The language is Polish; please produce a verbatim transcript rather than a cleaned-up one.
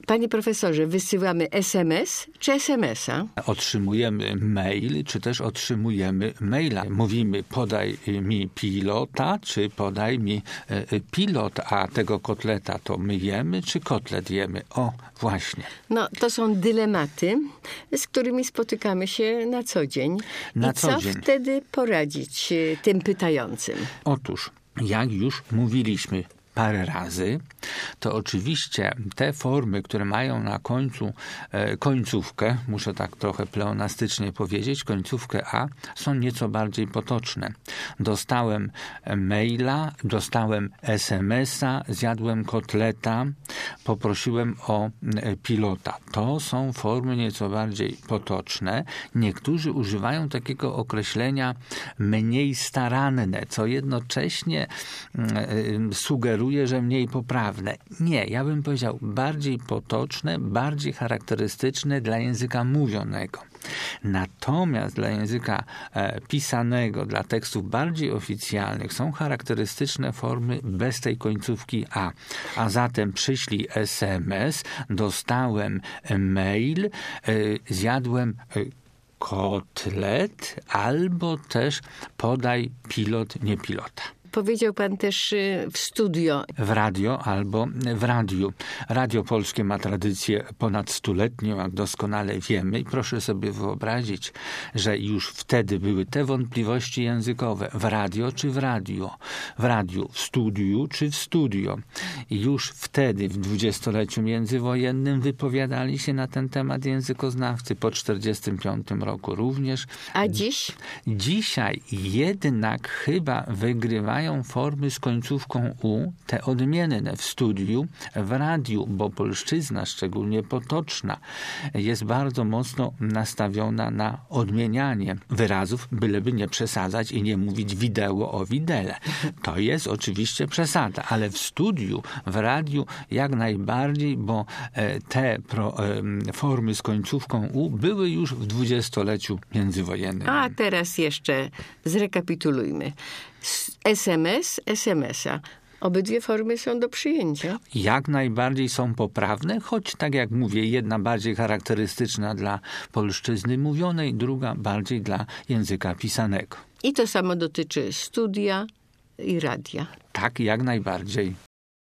Panie profesorze, wysyłamy es em es czy es em es a? Otrzymujemy mail, czy też otrzymujemy maila. Mówimy, podaj mi pilota, czy podaj mi pilot, a tego kotleta to my jemy, czy kotlet jemy? O, właśnie. No, to są dylematy, z którymi spotykamy się na co dzień. Na I co co dzień. wtedy poradzić e, tym pytającym? Otóż, jak już mówiliśmy parę razy, to oczywiście te formy, które mają na końcu e, końcówkę, muszę tak trochę pleonastycznie powiedzieć, końcówkę A, są nieco bardziej potoczne. Dostałem maila, dostałem es em es a, zjadłem kotleta, poprosiłem o e, pilota. To są formy nieco bardziej potoczne. Niektórzy używają takiego określenia mniej staranne, co jednocześnie e, sugeruje, że mniej poprawne. Nie, ja bym powiedział bardziej potoczne, bardziej charakterystyczne dla języka mówionego. Natomiast dla języka e, pisanego, dla tekstów bardziej oficjalnych są charakterystyczne formy bez tej końcówki A. A zatem przyślij es em es, dostałem mail, e, zjadłem e, kotlet, albo też podaj pilot, nie pilota. Powiedział pan też w studio. W radio albo w radiu. Radio Polskie ma tradycję ponadstuletnią, jak doskonale wiemy. I proszę sobie wyobrazić, że już wtedy były te wątpliwości językowe. W radio czy w radio? W radiu, w studiu czy w studio? I już wtedy, w dwudziestoleciu międzywojennym, wypowiadali się na ten temat językoznawcy. Po czterdziestym piątym roku również. A dziś? Dzisiaj jednak chyba wygrywają formy z końcówką U, te odmienne w studiu, w radiu, bo polszczyzna, szczególnie potoczna, jest bardzo mocno nastawiona na odmienianie wyrazów, byleby nie przesadzać i nie mówić wideo o widele. To jest oczywiście przesada, ale w studiu, w radiu jak najbardziej, bo te pro, formy z końcówką U były już w dwudziestoleciu międzywojennym. A teraz jeszcze zrekapitulujmy. es em es, es em es a. Obydwie formy są do przyjęcia. Jak najbardziej są poprawne, choć tak jak mówię, jedna bardziej charakterystyczna dla polszczyzny mówionej, druga bardziej dla języka pisanego. I to samo dotyczy studia i radia. Tak, jak najbardziej.